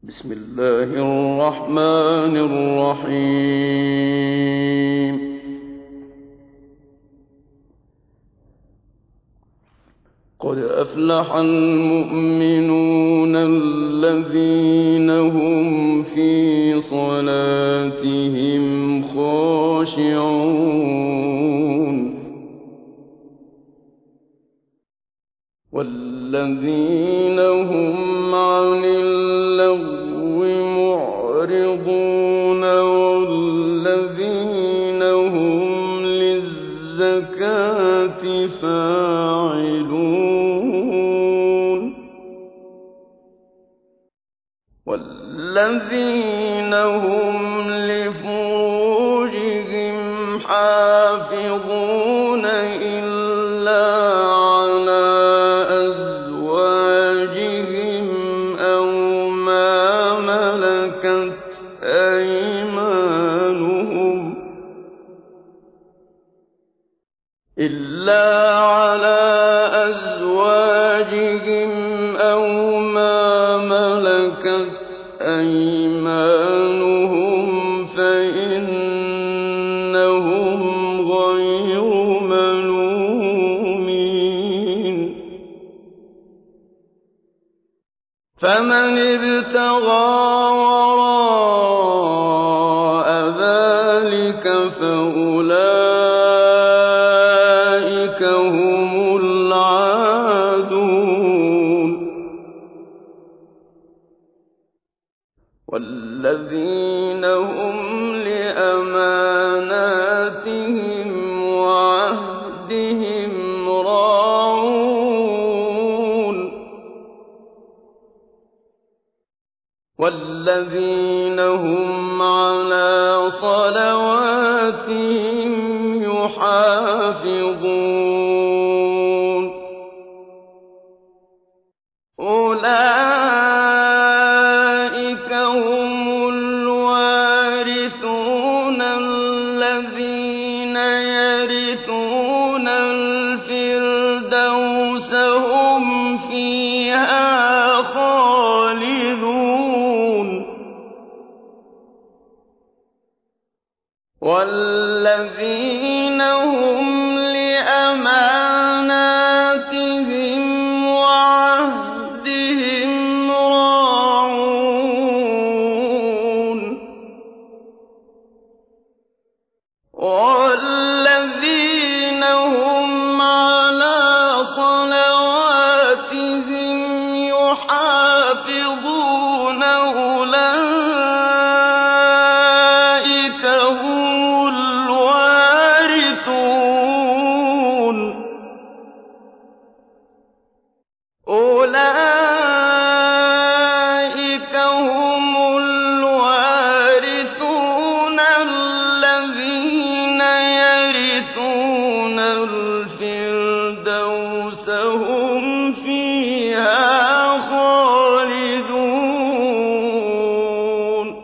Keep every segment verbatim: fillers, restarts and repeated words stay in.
بسم الله الرحمن الرحيم قد أفلح المؤمنون الذين هم في صلاتهم خاشعون والذين هم عن اللغو معرضون والذين هم للزكاة فاعلون والذين هم لفروجهم حافظون إلا على أزواجهم أو ما ملكت أيمانهم إلا على أزواجهم أو ما ملكت أيمانهم فإنهم غير ملومين فمن ابتغى وراء ذلك فأولئك هم العادون والذين هم لأماناتهم وعهدهم راعون والذين هم على صلواتهم يحافظون أولئك هم الوارثون الذين يرثون الفردوس هم فيها خالدون والذين هم لأماناتهم وعهدهم راعون والذين هم على صلواتهم يحافظون أولئك هم الوارثون أولئك هم الوارثون الذين يرثون الفردوس هم فيها خالدون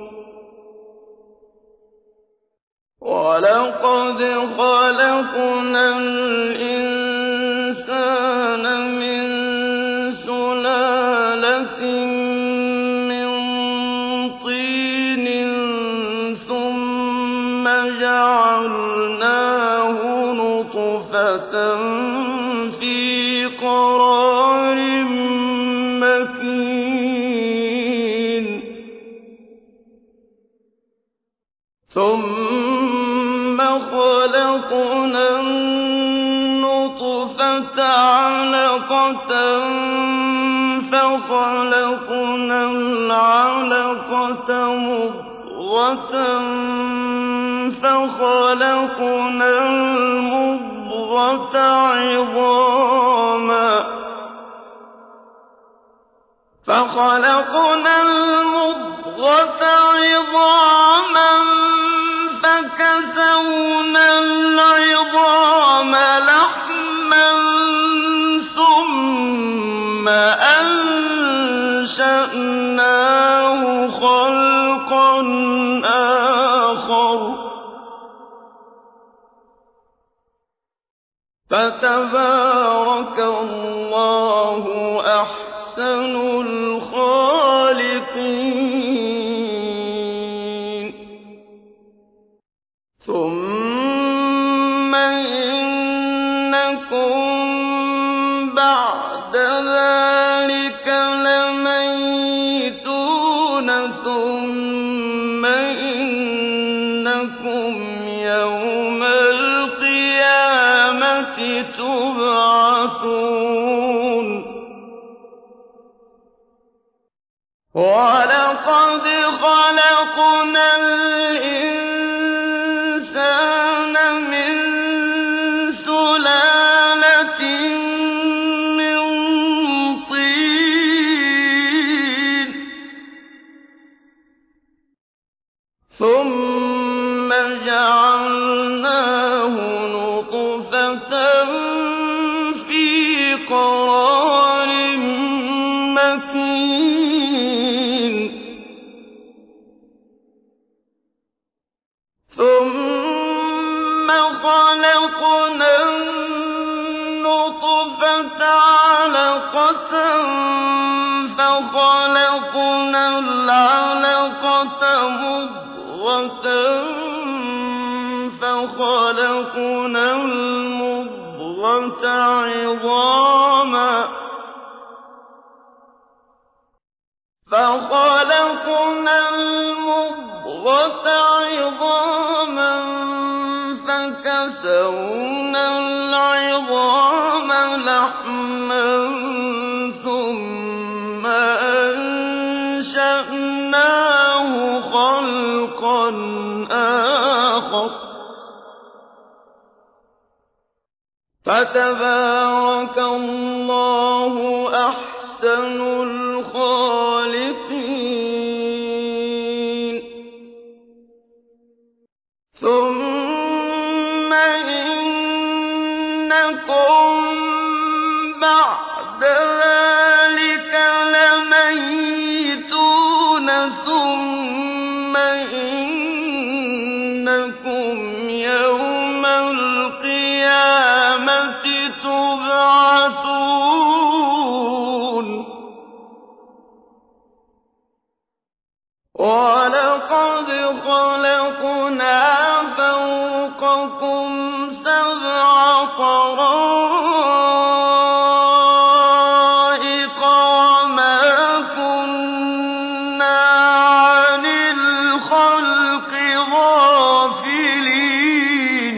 ولقد خلقنا الإنسان من سلالة من طين ثم جعلناه نطفة في قرار مكين ثم خلقنا النطفة علقة فخلقنا العلقة مضغة فخلقنا المضغة عظاما فخلقنا المضغة عظاما فكسونا العظام لحما ثم أنشأناه خلقا آخر فتبارك الله أحسن الخالقين بعد ذلك لميتون ثم إنكم يوم القيامة تبعثون وَلَقَدْ خَلَقْنَا الْإِنسَانَ مِن سُلَالَةٍ مِّن طِينٍ ثُمَّ جَعَلْنَاهُ نُطْفَةً فِي قَرَارٍ مَّكِينٍ ثُمَّ خَلَقْنَا النُّطْفَةَ عَلَقَةً فَخَلَقْنَا الْعَلَقَةَ مُضْغَةً فَخَلَقْنَا الْمُضْغَةَ عِظَامًا فَخَلَقْنَا الْمُضْغَةَ عِظَامًا فَكَسَوْنَا الْعِظَامَ لَحْمًا ثُمَّ أَنشَأْنَاهُ خَلْقًا آخَرَ ۚ فَتَبَارَكَ اللَّهُ أَحْسَنُ الْخَالِقِينَ ثُمَّ إِنَّكُم بَعْدَ ذَٰلِكَ لَمَيِّتُونَ ثُمَّ إِنَّكُمْ يَوْمَ الْقِيَامَةِ تُبْعَثُونَ وَلَقَدْ خَلَقْنَا فَوْقَكُمْ سَبْعَ طَرَائِقَ وَمَا كُنَّا عَنِ الْخَلْقِ غَافِلِينَ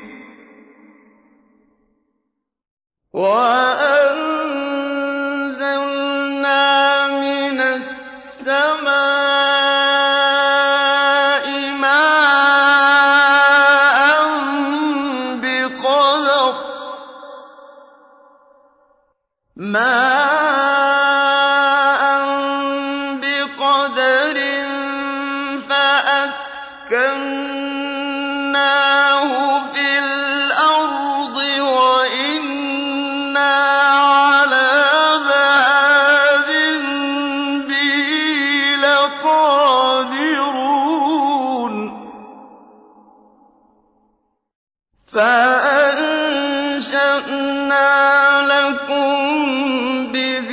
وَأَنزَلْنَا مِنَ السَّمَاءِ مَاءً بِقَدَرٍ فَأَسْكَنَّاهُ فِي الْأَرْضِ وَإِنَّا عَلَىٰ ذَهَابٍ بِهِ لَقَادِرُونَ فَأَنشَأْنَا لَكُم بِهِ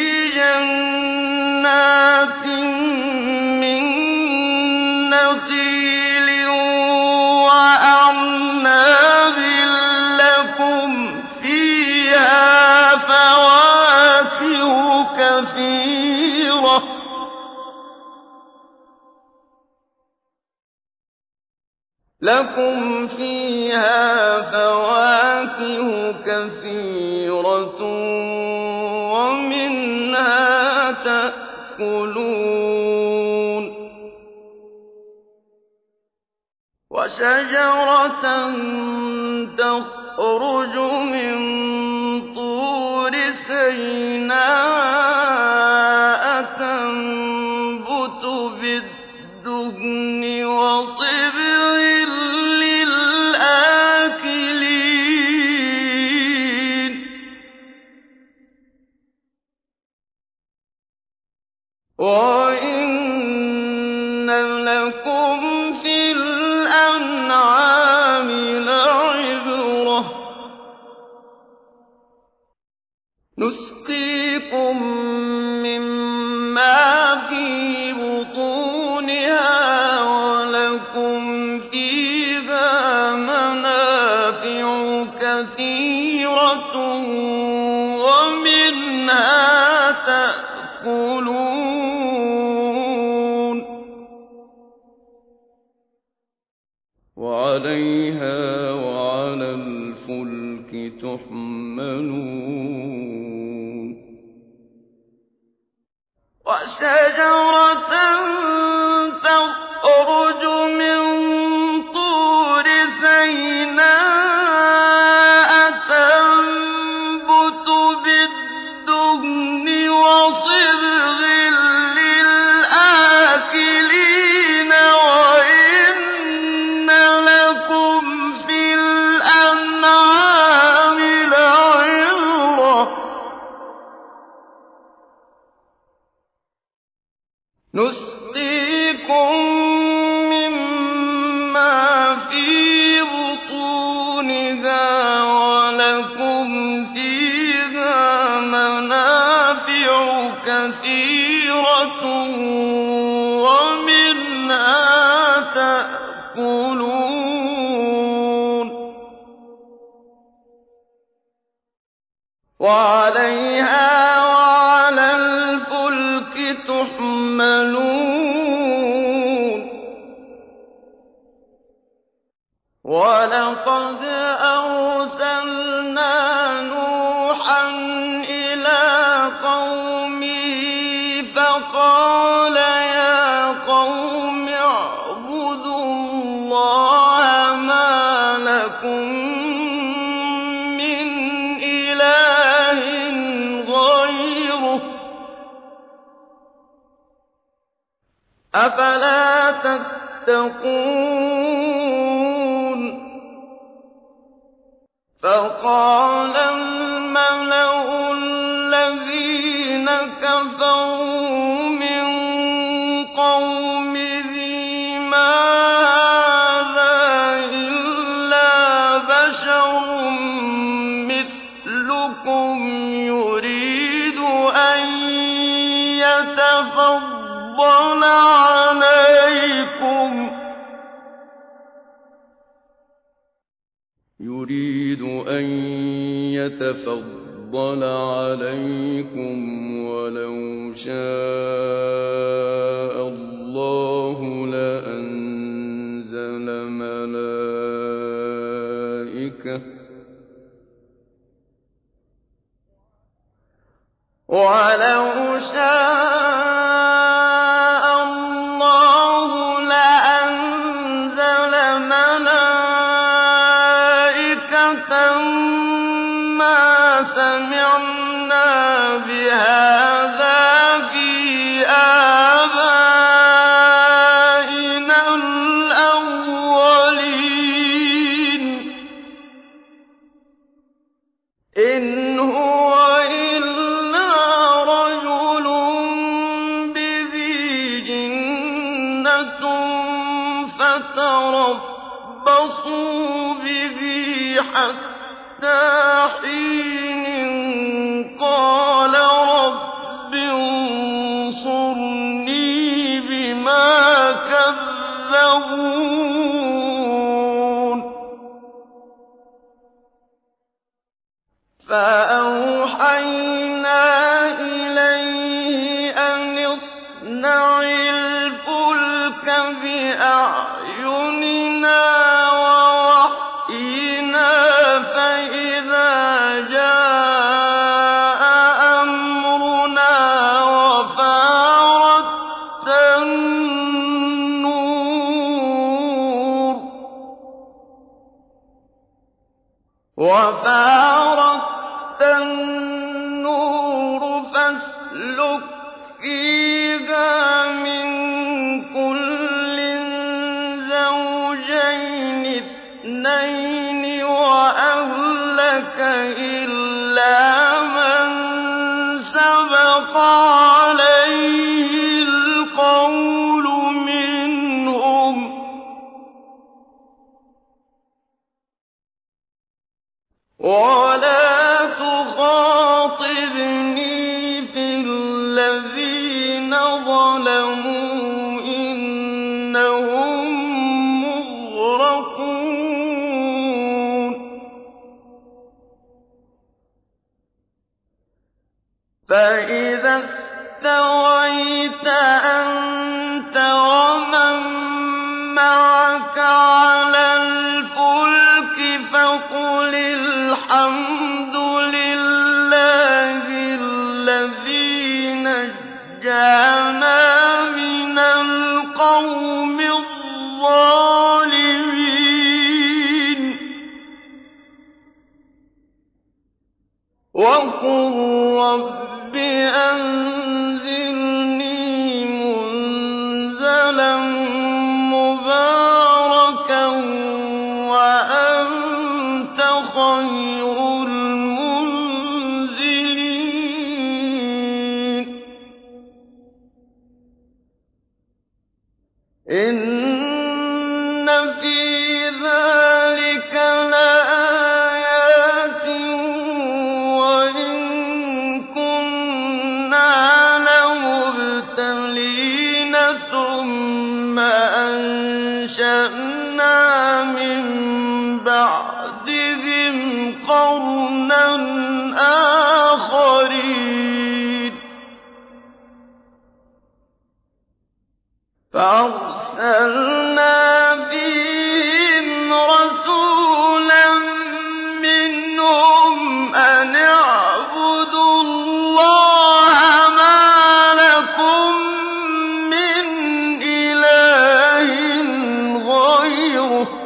جَنَّاتٍ مِّن نَّخِيلٍ وَأَعْنَابٍ لَّكُمْ فِيهَا فَوَاكِهُ كَثِيرَةٌ لَكُمْ فِيهَا فَوَاكِهُ كَثِيرَةٌ وَمِنْهَا تَأْكُلُونَ وَشَجَرَةً تَخْرُجُ مِن طُورِ سَيْنَاءَ تَنبُتُ بِالدُّهْنِ وَصِبْغٍ لِّلْآكِلِينَ وَإِنَّ لَكُمْ فِي الْأَنْعَامِ لَعِبْرَةً ۖ نُّسْقِيكُم مِّمَّا فِي بُطُونِهَا وَلَكُمْ فِيهَا مَنَافِعُ كَثِيرَةٌ وعليها وعلى الفلك تحملون وشجرة تخرج من طور سيناء تنبت بالدهن وصبغ للآكلين وإن لكم في الأنعام لعبرة نسقيكم مما في بطونها ولكم فيها منافع كثيرة ومنها تأكلون وعليها وعلى الفلك تحملون ولقد أرسلنا نوحا إلى قومه فقال يا قوم اعبدوا الله ما لكم من إله غيره أفلا تتقون فقال الملأ الذين كفروا من قومه ما هذا إلا بشر مثلكم يريد أن يتفضل عليكم يريد أن يتفضل عليكم ولو شاء الله لأنزل ملائكة ولو شاء الله لأنزل ملائكة ما سمعنا بهذا في آبائنا الأولين إن هو إلا رجل به جنة فتربصوا به حتى حين قال رب انصرني بما كذبون فأوحينا إليه أن اصنع الفلك بأعيننا ووحينا فإذا جاء أمرنا وفارت النور وفارت النور فاسلك فيها من كل زوجين اثنين وأهلك إلا من سبق عليه القول منهم ولا تخاطبني في الذين ظلموا إنهم مغرقون فإذا استويت أنت ومن معك على وَقُل رَّبِّ أَنزِلْنِي مُنزَلًا مُّبَارَكًا وَأَنتَ خَيْرُ الْمُنزِلِينَ إِنَّ فِي ذَٰلِكَ لَآيَاتٍ وَإِن كُنَّا لَمُبْتَلِينَ ثُمَّ أَنشَأْنَا مِن بَعْدِهِمْ قَرْنًا آخَرِينَ فَأَرْسَلْنَا فِيهِمْ رَسُولًا مِّنْهُمْ أَنِ اعْبُدُوا اللَّهَ مَا لَكُم مِّنْ إِلَٰهٍ غَيْرُهُ ۖ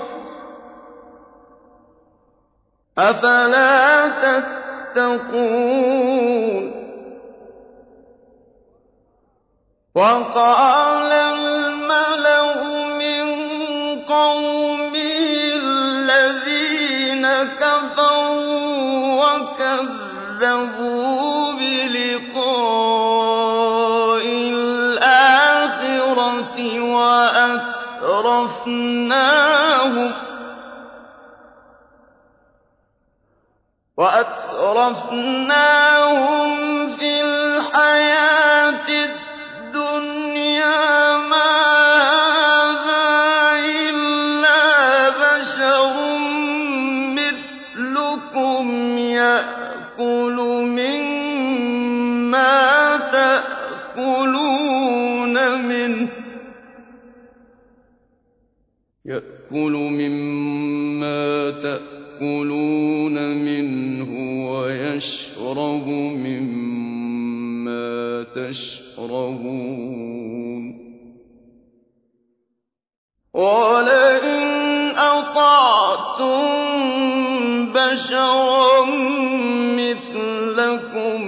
أَفَلَا تَتَّقُونَ وَقَالَ الْمَلَأُ مِن قَوْمِهِ الَّذِينَ كَفَرُوا وَكَذَّبُوا بِلِقَاءِ الْآخِرَةِ وَأَتْرَفْنَاهُمْ وَأَتْرَفْنَاهُمْ فِي الْحَيَاةِ الدُّنْيَا مَا هَٰذَا إِلَّا بَشَرٌ مِّثْلُكُمْ يَأْكُلُ مِمَّا تَأْكُلُونَ مِنْهُ يَأْكُلُ مِمَّا تَأْكُلُونَ مِنْهُ وَيَشْرَبُ مِمَّا تَشْرَبُونَ وَلَئِنْ أَطَعْتُم بَشَرًا مِّثْلَكُمْ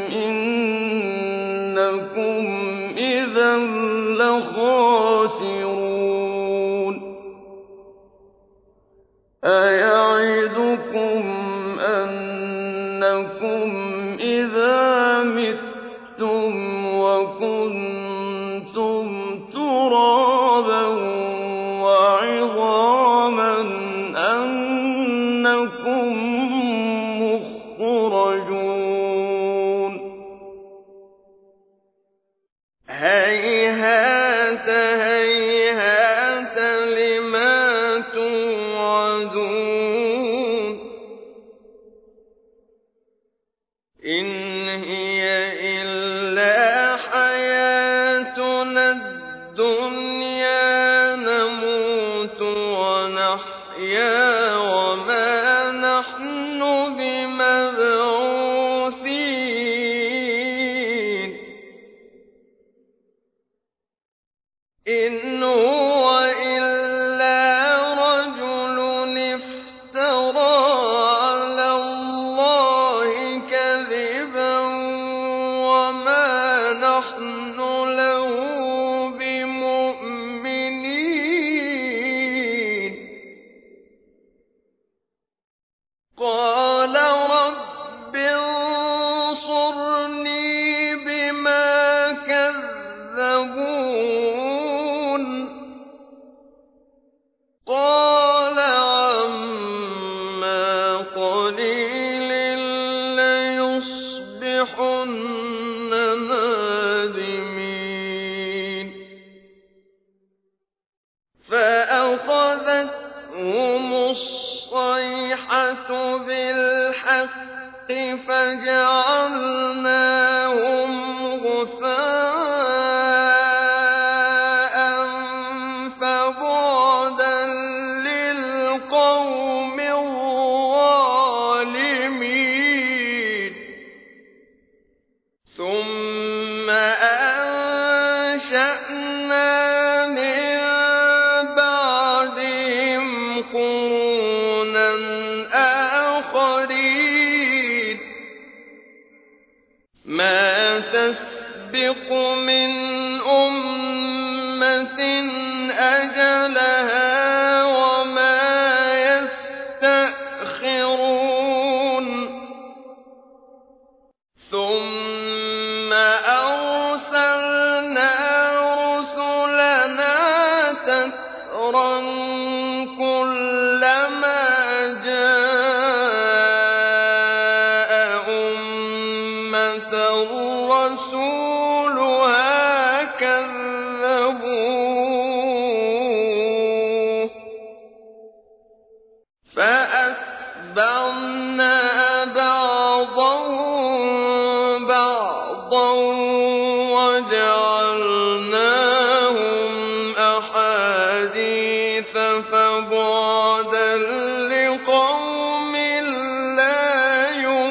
إِنَّكُمْ إِذًا لَّخَاسِرُونَ أَيَعِدُكُمْ أَنَّكُمْ إِذَا مِتُّمْ وَكُنتُمْ تُرَابًا وَعِظَامًا أَنَّكُم مُّخْرَجُونَ هَيْهَاتَ هَيْهَاتَ لِمَا تُوعَدُونَ إِنْ هِيَ إِلَّا حَيَاتُنَا الدُّنْيَا نَمُوتُ وَنَحْيَا وَمَا نَحْنُ بِمَبْعُوثِينَ إِنْ هُوَ إِلَّا رَجُلٌ افْتَرَىٰ عَلَى اللَّهِ كَذِبًا وَمَا نَحْنُ لَهُ بِمُؤْمِنِينَ قَالَ رَبِّ انصُرْنِي بِمَا كَذَّبُونِ قَالَ عَمَّا قَلِيلٍ لَّيُصْبِحُنَّ نَادِمِينَ فَأَخَذَتْهُمُ الصَّيْحَةُ بِالْحَقِّ فَجَعَلْنَاهُمْ غُثَاءً فَبُعْدًا لِّلْقَوْمِ الظَّالِمِينَ ثُمَّ أَنشَأْنَا مِن بَعْدِهِمْ قُرُونًا آخَرِينَ أجلها وما يستأخرون ثم أرسلنا رسلنا تترى كلما جاء أمة رسولها كذبوه فأتبعنا بعضهم بعضا وجعلناهم أحاديث فبعدا لقوم لا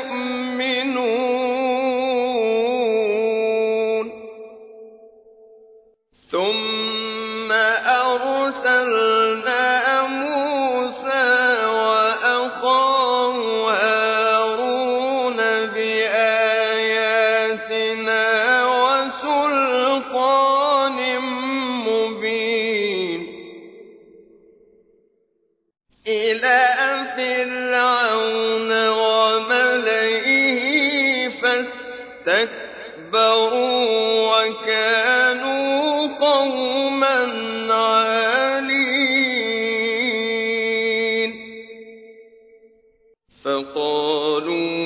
يؤمنون ثم أرسلنا موسى وأخاه هارون بآياتنا وسلطان مبين إلى فرعون وملئه فاستكبروا وكانوا قوما عالين فقالوا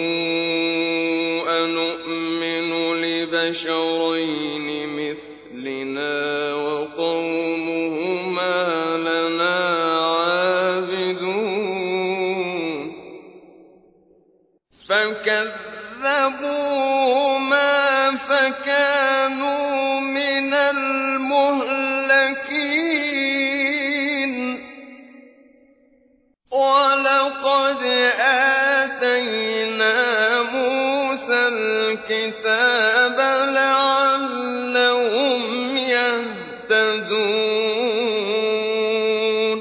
أنؤمن لبشرين مثلنا وقومهما لنا عابدون فكذبوهما فكانوا من المهلكين ولقد آتينا موسى الكتاب لعلهم يهتدون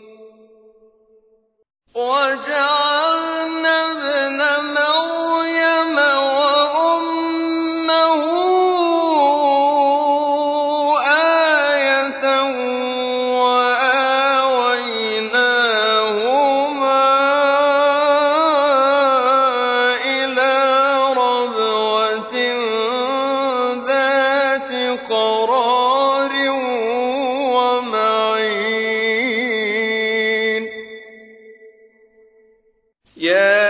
وجعلنا ابن مريم وأمه آية وآويناهما إلى ربوة ذات قرار ومعين يا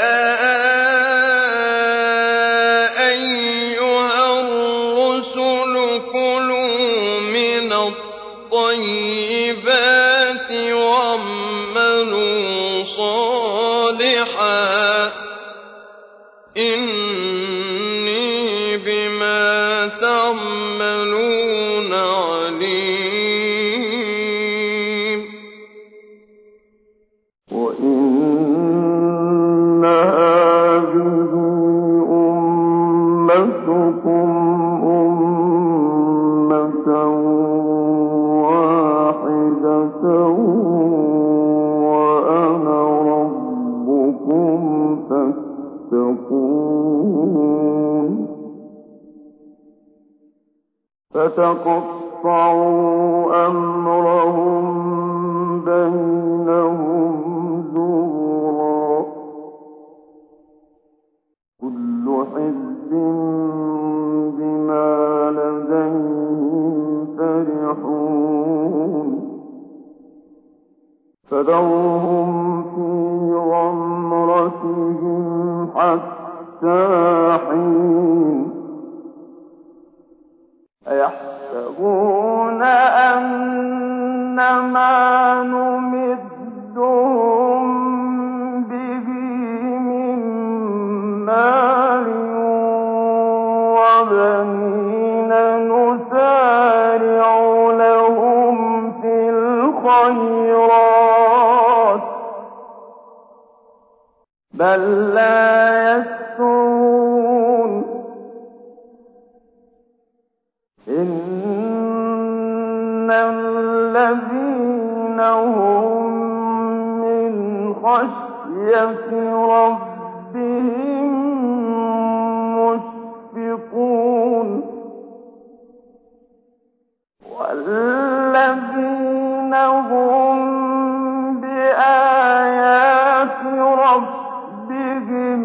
أيها الرسل كلوا من الطيبات واعملوا صالحا إني بما تعملون عليم وإن هذه أمتكم أمة واحدة وأنا ربكم فاتقون فتقطعوا أمرهم بينهم زبرا كل حزب بما لديهم فرحون فذرهم في غمرتهم حتى حين أيحسبون أنما نمدهم به من مال وبنين نسارع لهم في الخيرات بل لا يشعرون إن الذين هم من خشية ربهم مشفقون والذين والذين هم بآيات ربهم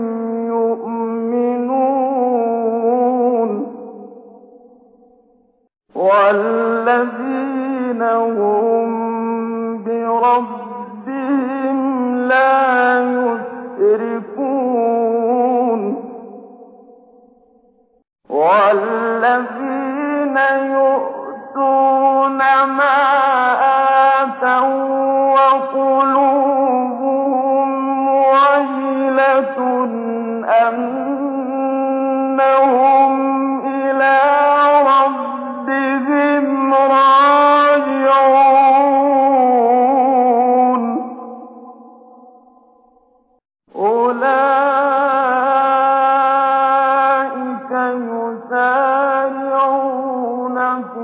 يؤمنون والذين هم بربهم لا يشركون والذين يؤتون ما آتوا وقلوبهم وجلة أنهم إلى ربهم راجعون أولئك يسارعون في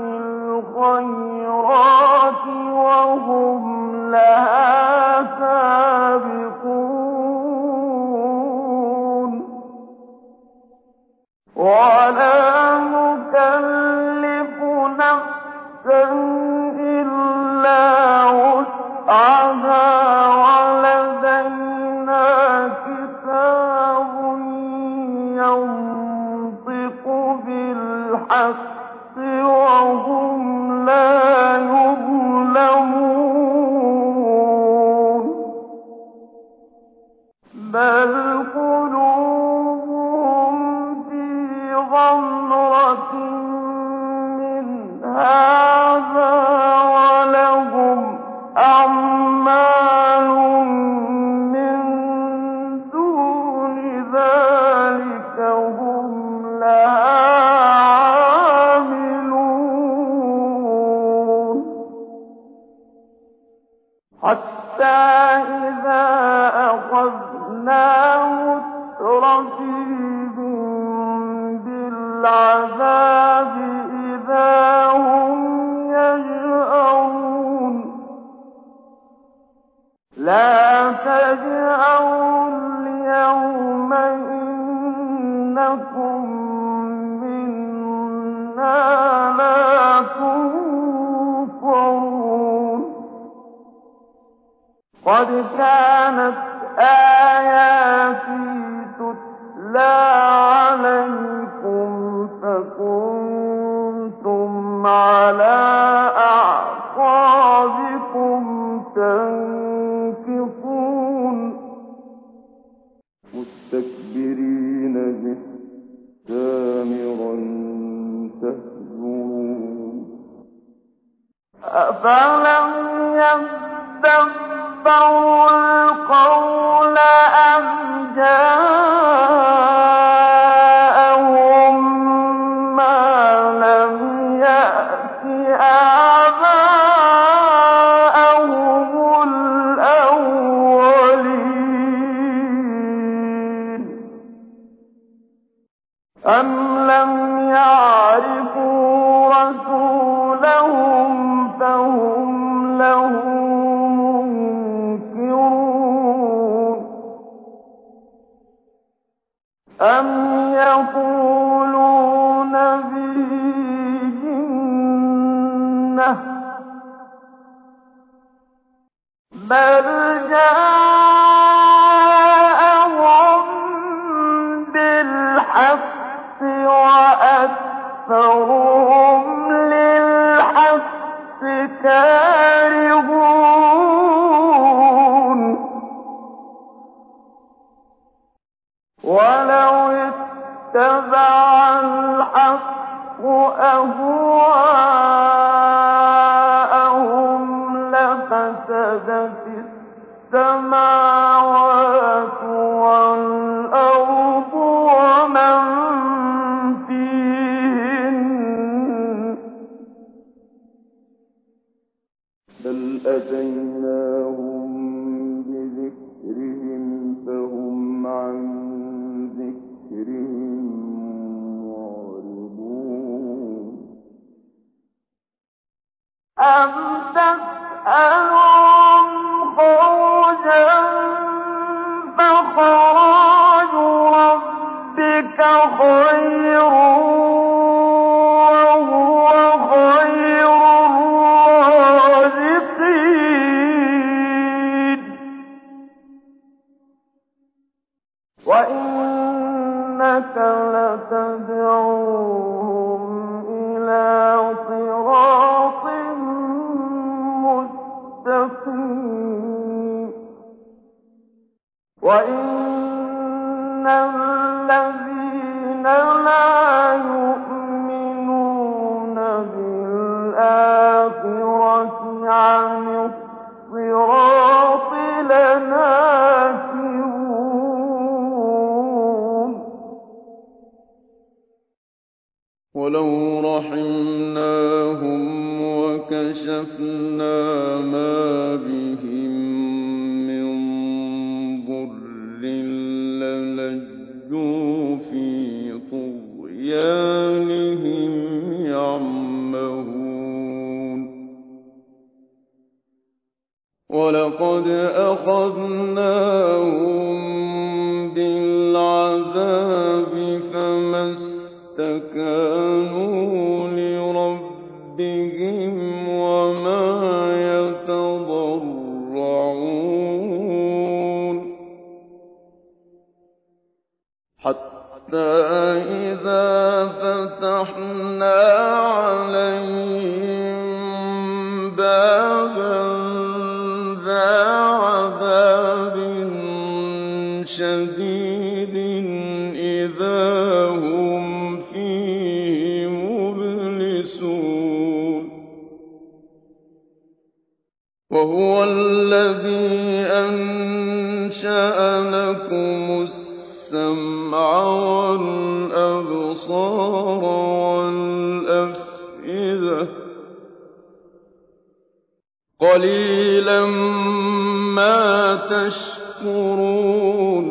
الخيرات وهم لها سابقون ولا نكلف نفسا إلا وسعها ولدينا كتاب ينطق بالحق وهم لا يظلمون بل قلوبهم في غمرة من هذا ولهم أعمال من دون ذلك هم لها عاملون حتى إذا أخذنا مترفيهم بالعذاب إذا هم يجأرون لا تجأروا اليوم إنكم منا لا تنصرون قد كانت آياتي تتلى عليكم فكنتم على أعقابكم تنكصون مستكبرين به سامرا تهجرون أفلم يدبروا القول أم جاءهم ما لم يأت آباءهم الأولين أم لم يعرفوا رسولهم فهم له منكرون أم يقولون به جنة بل جاءهم بالحق وأكثرهم للحق كارهون ولو اتبع الحق أهواءهم لفسدت السماوات والأرض ومن فيهن بل أتيناهم بذكرهم فهم عن ذكرهم معرضون أم تسألهم خرجا فخراج ربك خير وهو خير الرازقين الآخرة عن الصراط لناكبون ولو رحمناهم وكشفنا ما بهم من ضر للجوا في طغيانهم يعمهون ولقد أخذناهم بالعذاب فما استكانوا لربهم وما يتضرعون حتى إذا فتحنا عليهم بابا ذا عذاب شديد إذا هم فيه مبلسون وهو الذي أنشأ لكم السمع والأبصار والأفئدة قليلا ما تشكرون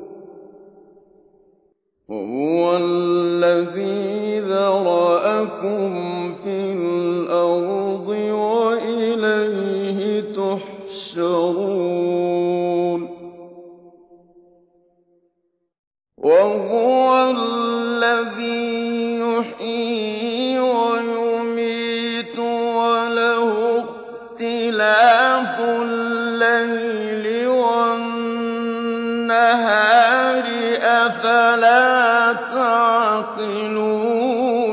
وهو الذي ذرأكم في الأرض وإليه تحشرون وهو الذي يحيي ويميت وله اختلاف الليل والنهار أفلا تعقلون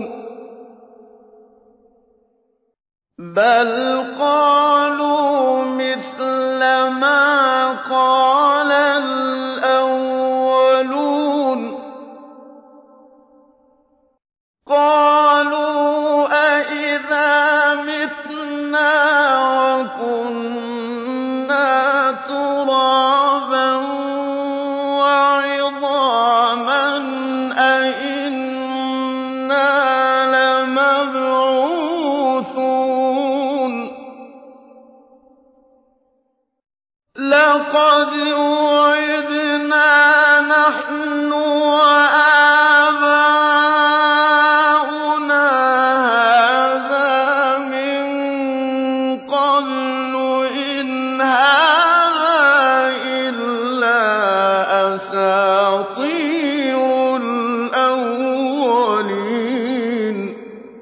بل قالوا مثل ما قال الأولون قالوا أإذا متنا وكنا ترابا وعظاما أإنا لمبعوثون لقد وعدنا نحن وآباؤنا هذا من قبل إن هذا إلا أساطير الأولين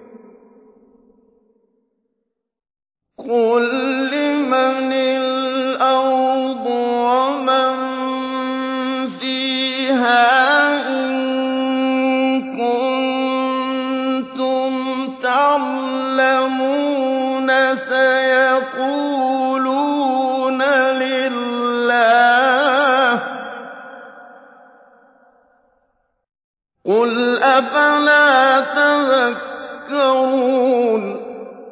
قل لمن الأرض ومن فيها إن كنتم تعلمون سيقولون لله قل أفلا تذكرون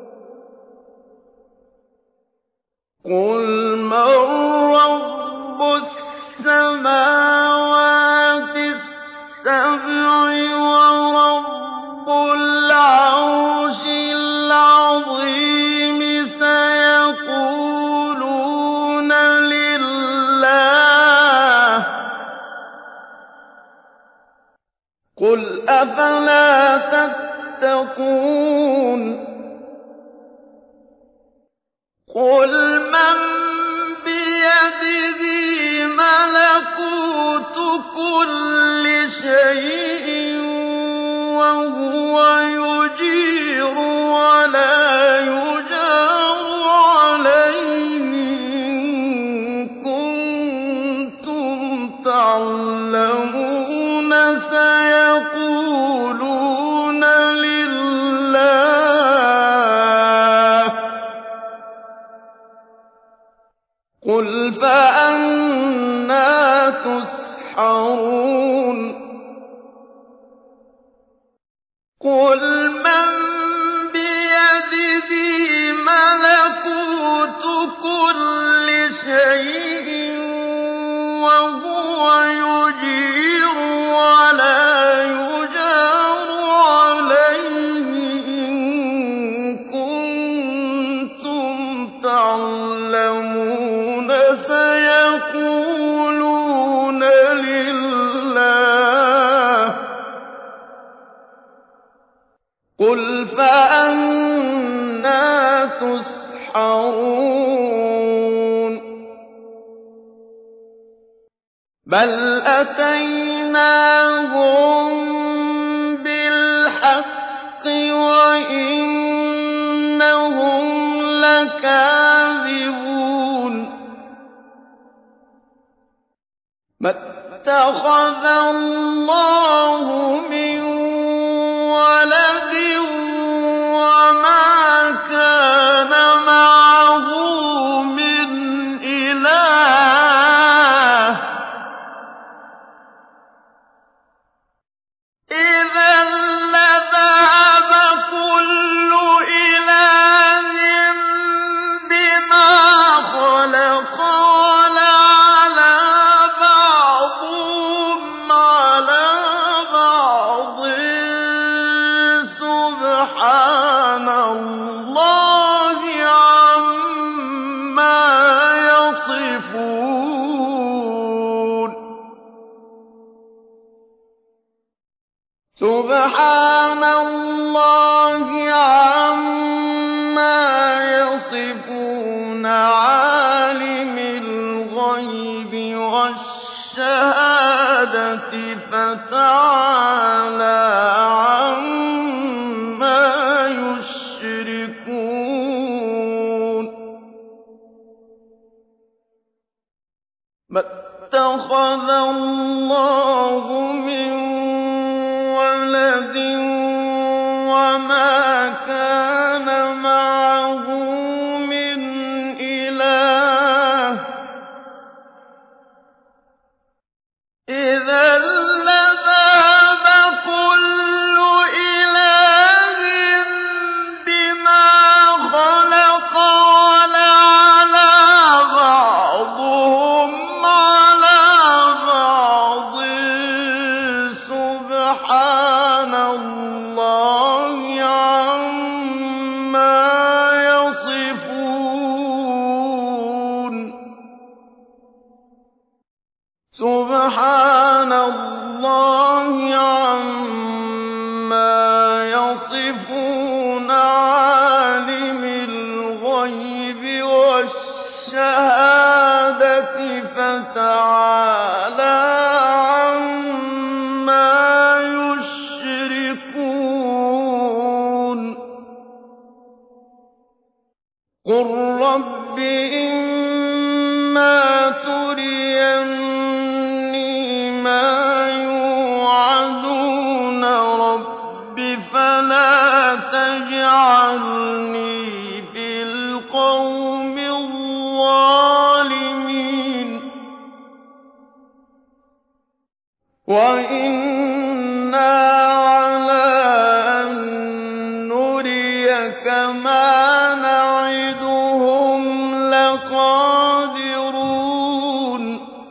قل من رب السماوات السبع ورب العرش العظيم سيقولون لله قل أفلا تتقون قل من بيده ملكوت كل شيء وهو يجير ولا يجار عليه إن كنتم تعلمون سيقولون لله قل فأنى تسحرون قل من بيده كُلِّ شَيْءٍ وَهُوَ يُجِيرُ وَلَا يُجَارُ عَلَيْهِ إِن كُنتُمْ تَعْلَمُونَ سَيَقُولُونَ لِلَّهِ ۚ قُلْ فَأَنَّىٰ تُسْحَرُونَ بَلْ أَتَيْنَاهُم بِالْحَقِّ وَإِنَّهُمْ لَكَاذِبُونَ مَا اتَّخَذَ اللَّهُ مِن وَلَدٍ وَمَا كَانَ مَعَهُ مِنْ إِلَٰهٍ ۚ إِذًا لَّذَهَبَ كُلُّ إِلَٰهٍ بِمَا خَلَقَ وَلَعَلَا بَعْضُهُمْ عَلَىٰ بَعْضٍ ۚ سُبْحَانَ اللَّهِ عَمَّا يَصِفُونَ سُبْحَانَ اللَّهِ عَمَّا يَصِفُونَ عَالِمِ الْغَيْبِ وَالشَّهَادَةِ فَتَعَالَىٰ عَمَّا يُشْرِكُونَ مَا اتَّخَذَ اللَّهُ مِن وَلَدٍ وَمَا كَانَ مَعَهُ مِنْ إِلَٰهٍ ۚ إِذًا لَّذَهَبَ كُلُّ إِلَٰهٍ بِمَا خَلَقَ وَلَعَلَا بَعْضُهُمْ عَلَىٰ بَعْضٍ ۚ سُبْحَانَ اللَّهِ عَمَّا يَصِفُونَ سُبْحَانَ اللَّهِ عَمَّا يَصِفُونَ عَالِمِ الْغَيْبِ وَالشَّهَادَةِ فَتَعَالَىٰ عَمَّا يُشْرِكُونَ قُل رَّبِّ إِمَّا تُرِيَنِّي مَا يُوعَدُونَ رَبِّ فَلَا تَجْعَلْنِي فِي الْقَوْمِ الظَّالِمِينَ وَإِنَّا عَلَىٰ أَن نُّرِيَكَ مَا نَعِدُهُمْ لَقَادِرُونَ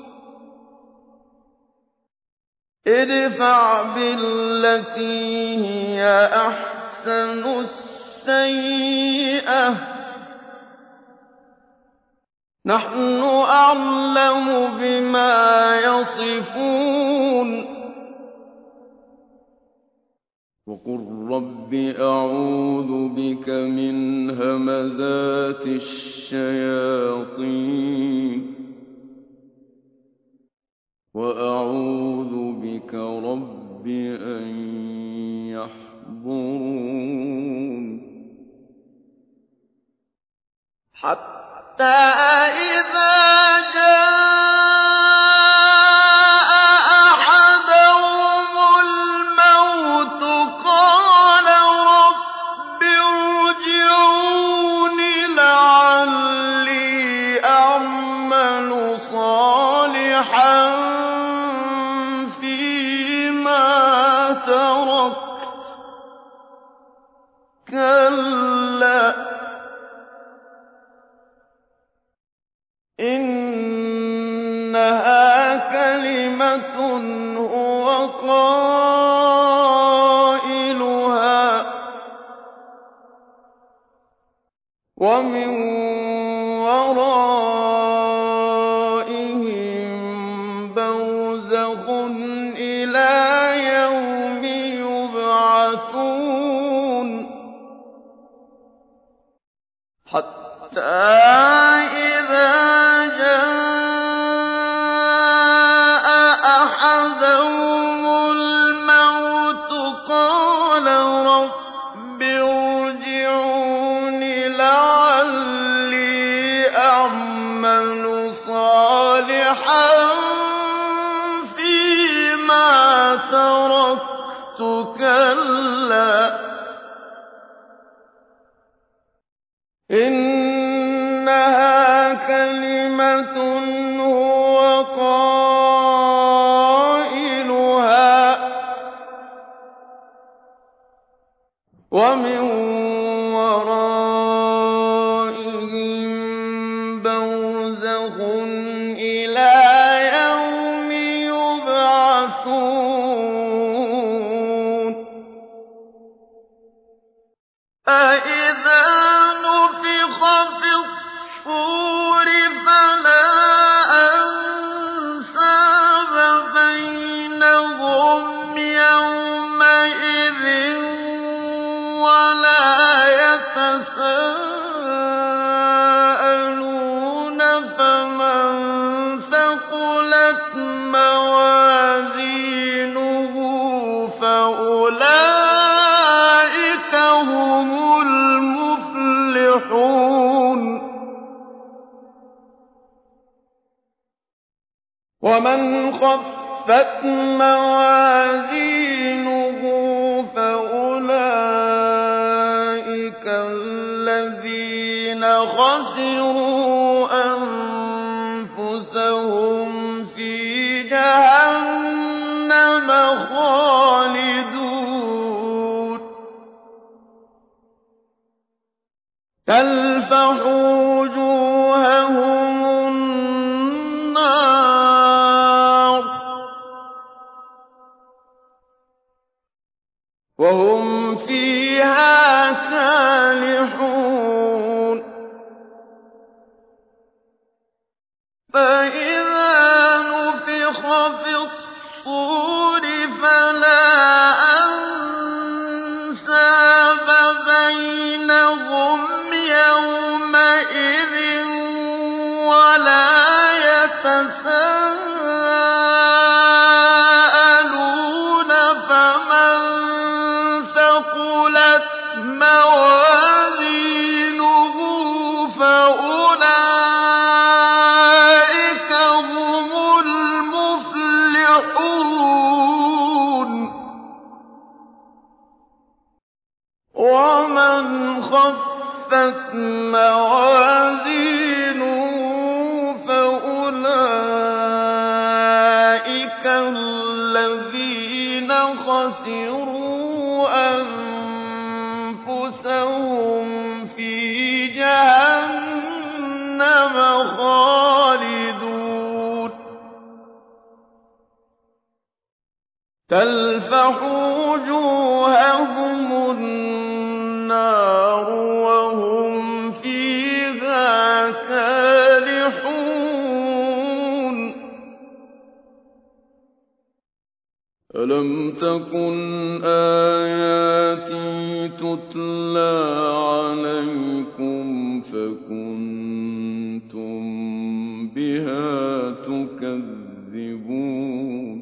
ادْفَعْ بِالَّتِي هِيَ أَحْسَنُ السَّيِّئَةَ ۚ نَحْنُ أَعْلَمُ بِمَا يَصِفُونَ وَقُل رَّبِّ أَعُوذُ بِكَ مِنْ هَمَزَاتِ الشَّيَاطِينِ وَأَعُوذُ بِكَ رَبِّ أَن يَحْضُرُونِ حَتَّىٰ إِذَا جَاءَ أَحَدَهُمُ الْمَوْتُ قَالَ رَبِّ ارْجِعُونِ لَعَلِّي أَعْمَلُ صَالِحًا فِيمَا تَرَكْتُ ۚ كَلَّا إِنَّهَا كَلِمَةٌ هُوَ قَائِلُهَا وَمِن وَرَائِهِم بَرْزَخٌ إِلَىٰ يَوْمِ يُبْعَثُونَ حَتَّىٰ إِذَا جَاءَ أَحَدَهُمُ الْمَوْتُ قَالَ رَبِّ ارْجِعُونِ لَعَلِّي أَعْمَلُ صَالِحًا فِيمَا تَرَكْتُ كَلَّا إِنَّهَا كَلِمَةٌ هُوَ قَائِلُهَا وَمِن وَرَائِهِم بَرْزَخٌ إِلَىٰ يَوْمِ يُبْعَثُونَ فَإِذَا نُفِخَ فِي الصُّورِ فَلَا أَنسَابَ بَيْنَهُمْ يَوْمَئِذٍ وَلَا يَتَسَاءَلُونَ فَمَن ثَقُلَتْ مَوَازِينُهُ فَأُولَٰئِكَ هُمُ الْمُفْلِحُونَ وَمَنْ خَفَّتْ مَوَازِينُهُ فَأُولَٰئِكَ الَّذِينَ خَسِرُوا أَنفُسَهُمْ فِي جَهَنَّمَ خَالِدُونَ تَلْفَحُ وُجُوهَهُمُ النَّارُ وَهُمْ فِيهَا كَالِحُونَ فَإِذَا نُفِخَ فِي الصُّورِ فَلَا أَنسَابَ بَيْنَهُمْ يَوْمَئِذٍ وَلَا يَتَسَاءَلُونَ فَمَن ثَقُلَتْ مَوَازِينُهُ فَأُولَٰئِكَ هُمُ الْمُفْلِحُونَ وَمَنْ خَفَّتْ مَوَازِينُهُ فَأُولَٰئِكَ الَّذِينَ خَسِرُوا أَنفُسَهُمْ فِي جَهَنَّمَ خَالِدُونَ تَلْفَحُ وُجُوهَهُمُ النَّارُ وَهُمْ فِيهَا كَالِحُونَ أَلَمْ تَكُنْ آيَاتِي تُتْلَىٰ عَلَيْكُمْ فَكُنتُم بِهَا تُكَذِّبُونَ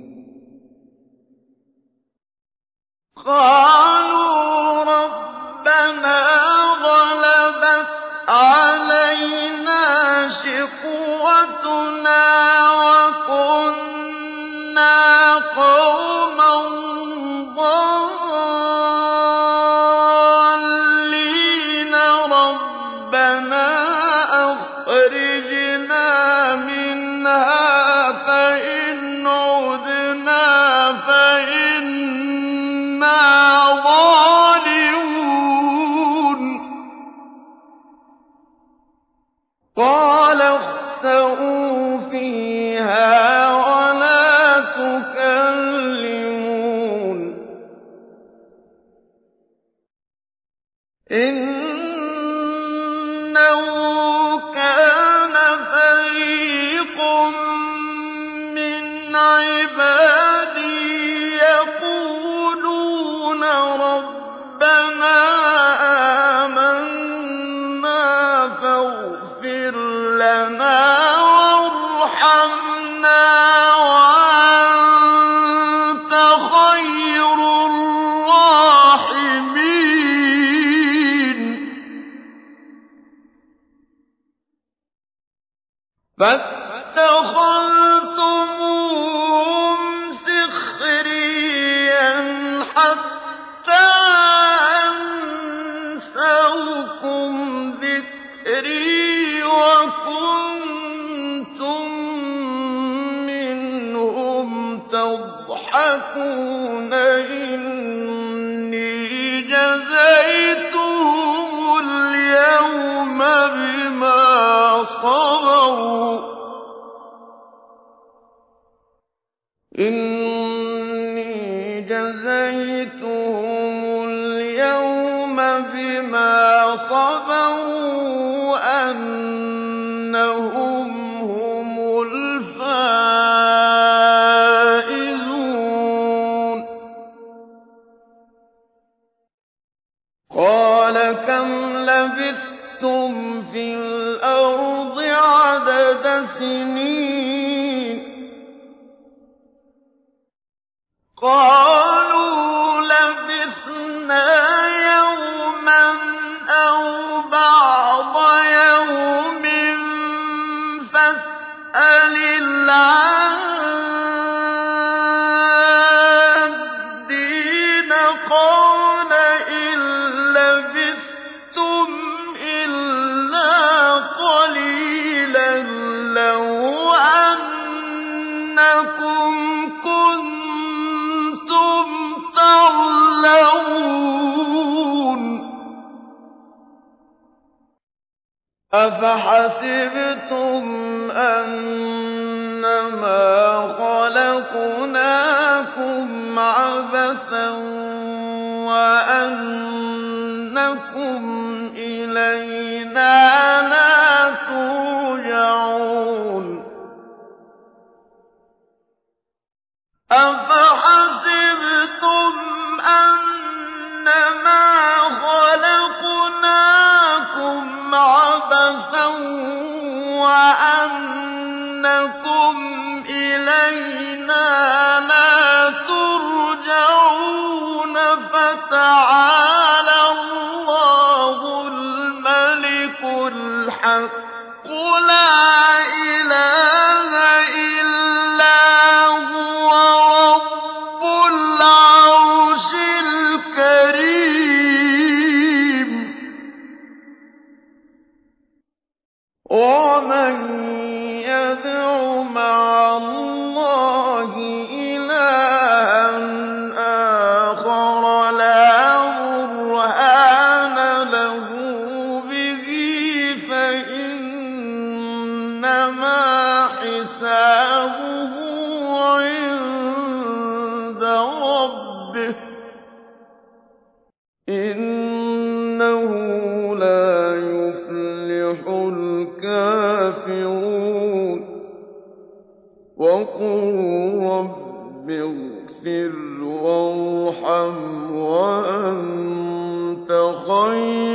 قَالُوا رَبَّنَا غَلَبَتْ عَلَيْنَا شِقْوَتُنَا وَكُنَّا قَوْمًا ضَالِّينَ رَبَّنَا أَخْرِجْنَا مِنْهَا فَإِنْ عُدْنَا فَإِنَّا ظَالِمُونَ قَالَ اخْسَئُوا فِيهَا وَلَا تُكَلِّمُونِ إِنَّهُ كَانَ فَرِيقٌ مِّنْ عِبَادِي يَقُولُونَ رَبَّنَا آمَنَّا فاغْفِرْ لَنَا وَارْحَمْنَا وَأَنتَ خَيْرُ الرَّاحِمِينَ فَاتَّخَذْتُمُوهُمْ سِخْرِيًّا حَتَّىٰ أَنسَوْكُمْ ذِكْرِي وَكُنتُم مِّنْهُمْ تَضْحَكُونَ إِنِّي جَزَيْتُهُمُ الْيَوْمَ بِمَا صَبَرُوا إِنِّي جَزَيْتُهُمُ الْيَوْمَ بِمَا صَبَرُوا أَنَّهُمْ هُمُ الْفَائِزُونَ قَالَ كَمْ لَبِثْتُمْ فِي الْأَرْضِ عَدَدَ سِنِينَ قَالُوا لَبِثْنَا يَوْمًا أَوْ بَعْضَ يَوْمٍ فَاسْأَلِ الْعَادِّينَ قَالَ إِن لَّبِثْتُمْ إِلَّا قَلِيلًا لَّوْ أَنَّكُمْ كُنتُمْ تَعْلَمُونَ أَفَحَسِبْتُمْ أَنَّمَا خَلَقْنَاكُمْ عَبَثًا وَأَنَّكُمْ إِلَيْنَا لَا تُرْجَعُونَ أَفَحَسِبْتُمْ أَنَّمَا خَلَقْنَاكُمْ عَبَثًا وَأَنَّكُمْ إِلَيْنَا لَا تُرْجَعُونَ فَتَعَالَى اللَّهُ الْمَلِكُ الْحَقُّ لَا إِلَٰهَ إِلَّا هُوَ رَبُّ الْعَرْشِ الْكَرِيمِ وَمَن يَدْعُ مَعَ اللَّهِ إِلَٰهًا آخَرَ لَا بُرْهَانَ لَهُ بِهِ فَإِنَّمَا حِسَابُهُ عِندَ رَبِّهِ ۚ إِنَّهُ لَا يُفْلِحُ الْكَافِرُونَ وَقُل رَّبِّ اغْفِرْ وَارْحَمْ وَأَنتَ خَيْرُ